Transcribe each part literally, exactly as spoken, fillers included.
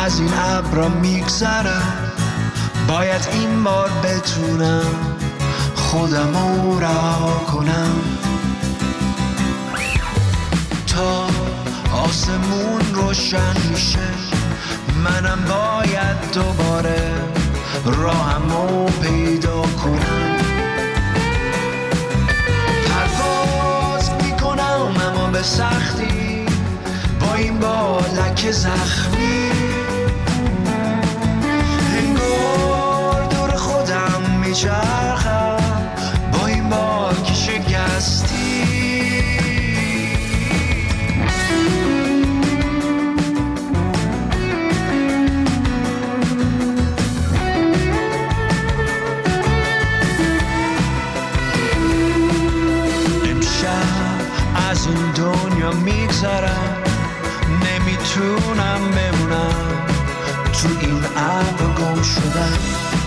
از این ابرا میگذرم، باید این بار بتونم خودمو رها کنم. تا آسمون روشن میشه منم باید دوباره راهمو پیدا کنم. پرواز میکنم اما به سختی، با این بالک زخمی انگار دور خودم میچرخم، با این بالک شکستی. از این دنیا میگذرم، نمیتونم بمونم تو این ابر گم شدم.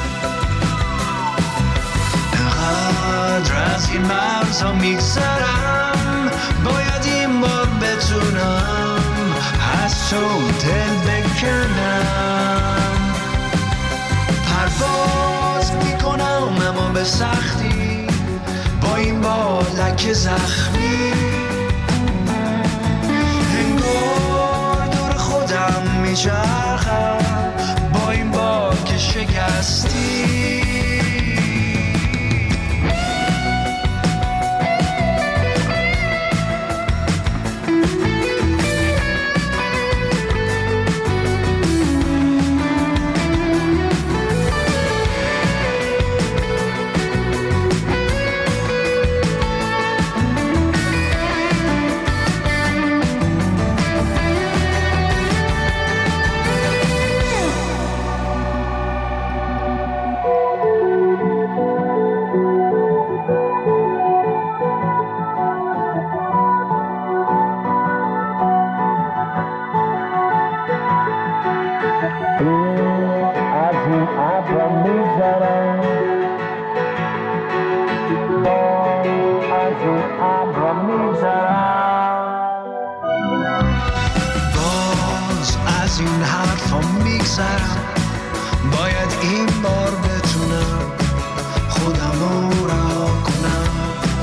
انقدر از این مرزها میگذرم، باید این بار بتونم از تو دل بکنم. پرواز میکنم اما به سختی، با این بالک زخمی انگار دور خودم میچرخم، با این بالک شکستی. باید این بار بتونم خودمو رها کنم.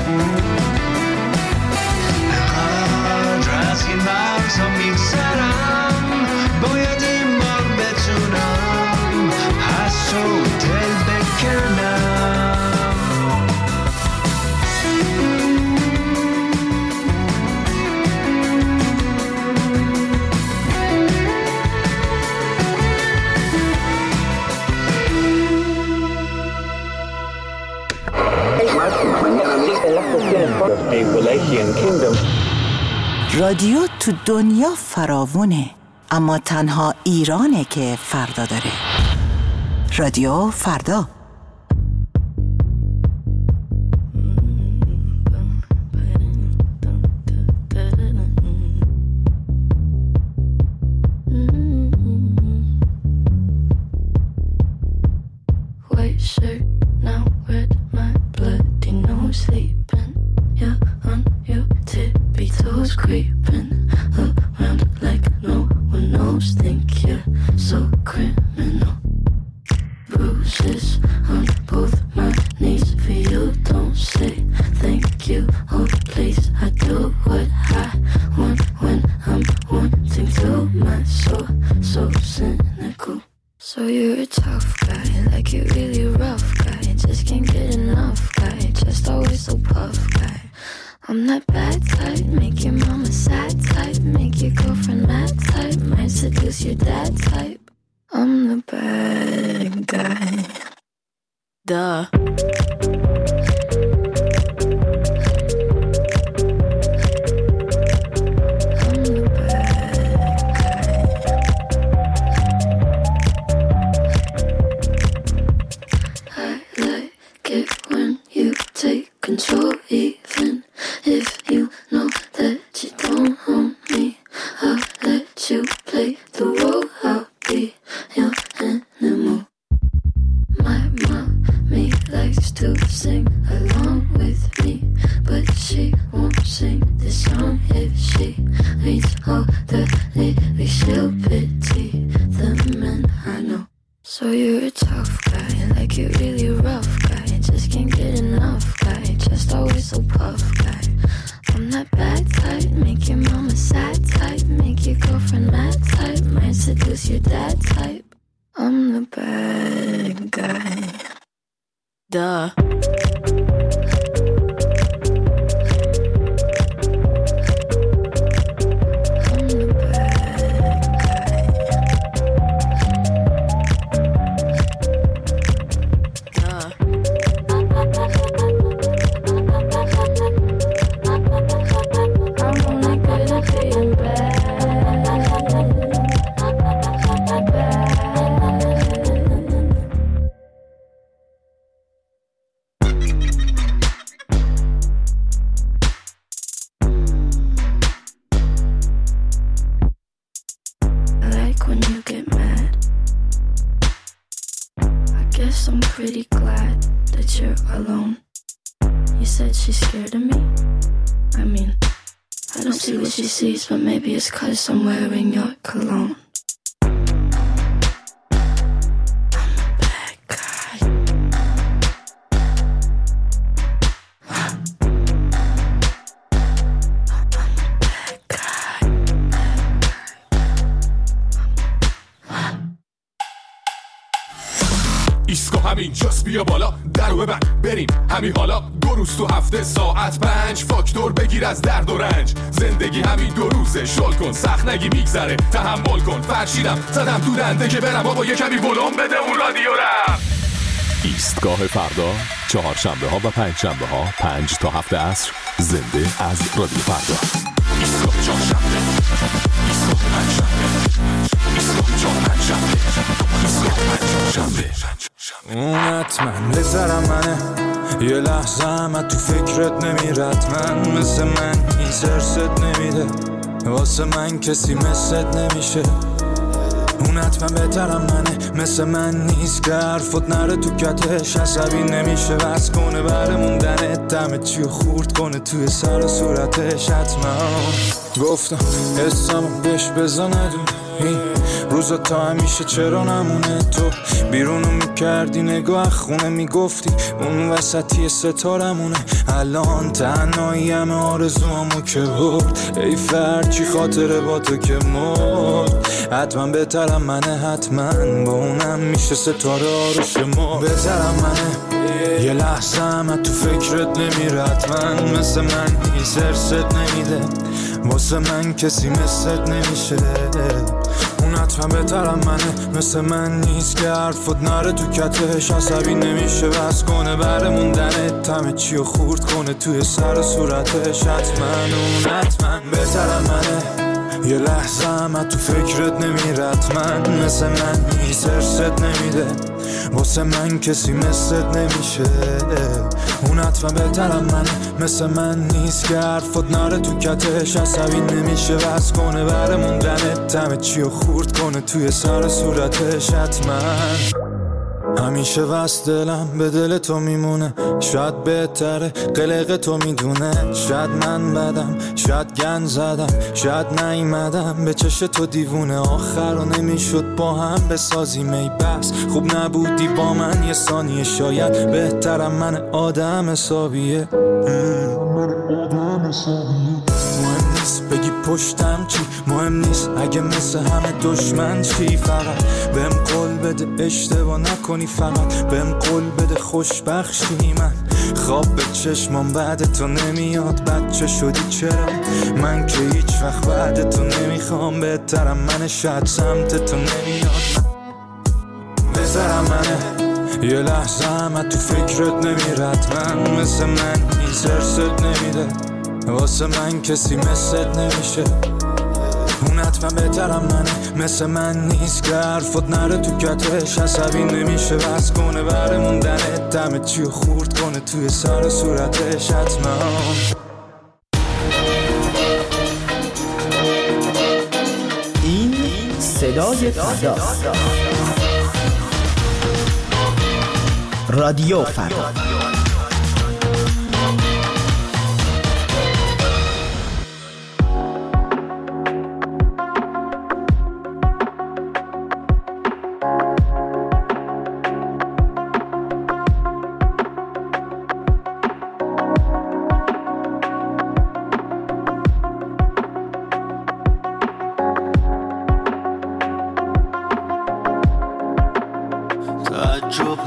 انقدر از این مرزها میگذرم، باید این بار بتونم از تو دل بکنم. رادیو تو دنیا فراوونه، اما تنها ایرانه که فردا داره. رادیو فردا. All the lyrics she'll pity the you're that type, I'm the bad guy. Duh. I'm pretty glad that you're alone. You said she's scared of me. I mean, I don't see what she sees, but maybe it's 'cause I'm wearing your cologne. ایسکو همین جاست بیا بالا درو ببند بریم همین حالا دو روز تو هفته ساعت پنج فاکتور بگیر از درد و رنج زندگی همین دو روزه شل کن سخت نگی میگذره تحمل کن فرشیدم زدم تو دنده که برم بابا یه کمی ولوم بده اون رادیو رم. ایستگاه فردا چهارشنبه ها و پنج شنبه ها پنج تا هفت عصر زنده از رادیو فردا. ایستگاه چهارشنبه ایستگاه پنج شنبه ایستگاه چهار پنج شنبه ایستگاه پنج شنبه اون حتما بذارم منه یه لحظه همه تو فکرت نمیرد من مثل من این سرست نمیده واسه من کسی مثلت نمیشه اون حتما بهترم منه مثل من نیست که حرفت نره تو کتش عصبی نمیشه بس کنه بره موندنت دمه چیو خورد کنه توی سر و صورتش حتما گفتم حسامو بهش بزا ندون این روزا تا همیشه چرا نمونه تو بیرونو میکردی نگاه خونه میگفتی اون وسطی ستارمونه الان تنهایی همه آرزوامو که برد ای فرچی خاطره با تو که مرد حتما بهترم منه حتما با اونم میشه ستاره آرش ما بهترم منه یه لحظه همه تو فکرت نمیره حتما مثل من نیست ارست نمیده واسه من کسی مثلت نمیشه اون حتما بهترم منه مثل من نیست که حرفت نره تو کتش عصبی نمیشه بس کنه بره موندنت همه چیو خورد کنه توی سر و صورتش حتما اون حتما بهترم منه یه لحظه همه تو فکرت نمیره حتما مثل من نیست ارست نمیده واسه من کسی مثلت نمیشه اون حتما بهترم منه مثل من نیست که حرفت نره تو کتش عصبی نمیشه بس کنه بره موندنت همه چیو خورد کنه توی سر صورتش حتما همیشه وست دلم به دل تو میمونه شاید بهتره قلق تو میدونه شاید من بدم شاید گن زدم شاید نیمدم به چش تو دیوونه آخر رو نمیشد با هم بسازیم ای بس خوب نبودی با من یه ثانیه شاید بهترم من آدم حسابیه مهم نیست بگی پشتم چی مهم نیست اگه مثل همه دشمن چی فقط بهم قول بده اشتباه نکنی فقط بهم قول بده خوشبخشی من خواب به چشمام بعد تو نمیاد بچه شدی چرا من که هیچ وقت بعد تو نمیخوام بهترم من شاید سمت تو نمیاد بذارم منه یه لحظه همه تو فکرت نمیرد من مثل من نیست ارست نمیده واسه من کسی مثلت نمیشه اون حتما بهترم منه مثل من نیست که حرفت نره تو کتش عصبی نمیشه بس کنه بره موندنت همه چیو خورد کنه توی سر صورتش حتما این صدای فرداست رادیو فردا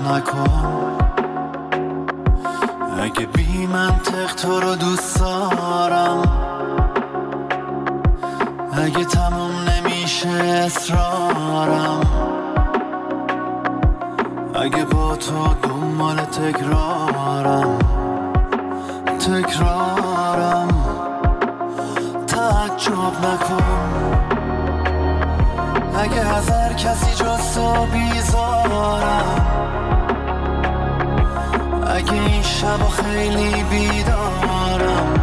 نکن. اگه بی منطق تو رو دوست دارم، اگه تموم نمیشه اصرارم، اگه با تو دنبال تکرارم تکرارم تعجب نکن. اگه از هر کسی جز تو بیزارم، اگه این شبا خیلی بیدارم،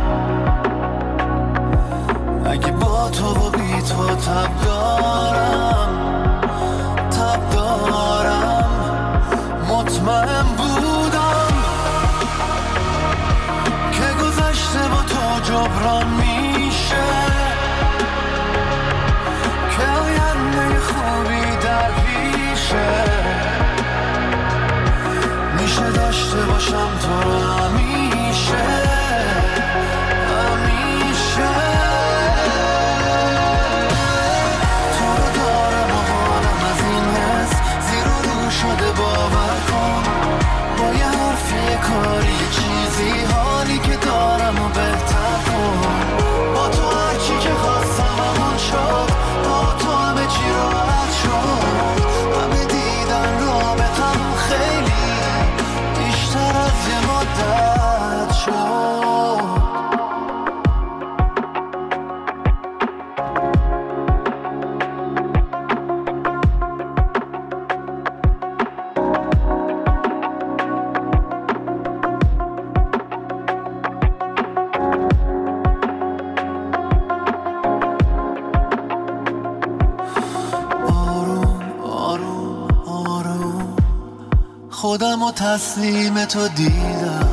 اگه با تو و بی تو تب دارم تب دارم، مطمئن بودم که گذشته با تو جبران میشه، که آینده خوبی در پیشه، میشه داشته باشم تو رو همیشه همیشه. تو رو دارم و حالم از این حس زیر و رو شده، باور کن با یه حرف یه کاری چیزی حالی که دارم و بهتر کن. با تو هرچی که خواستم همون شد، با تو همه چی راحت شد، همه دیدن رابطم خیلی بیشتر از یه مدت شد. خودم و تسلیم تو دیدم،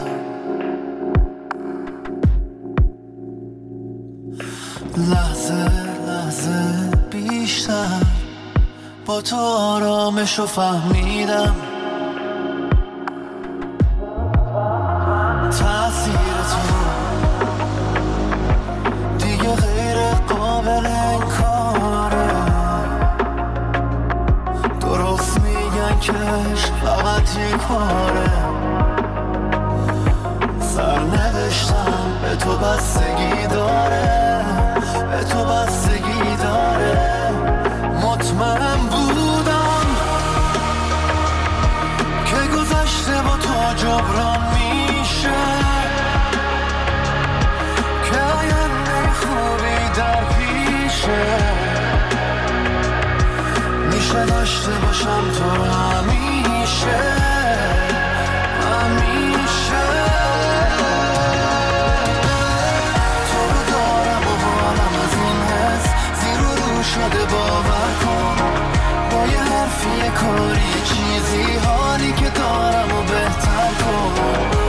لحظه لحظه بیشتر با تو آرامشو فهمیدم. تأثیر تو دیگه غیر قابل انکاره، درست میگن که فقط یک باره، سرنوشتم به تو بستگی داره، به تو بستگی داره. مطمئن بودم که گذشته با تو جبران میشه، که آینده خوبی در پیشه، میشه داشته باشم تو همیشه همیشه. تو رو دارم و حالم از این حس زیر و رو شده، باور کن با یه حرفی یه کاری چیزی حالی که دارم و بهتر کن.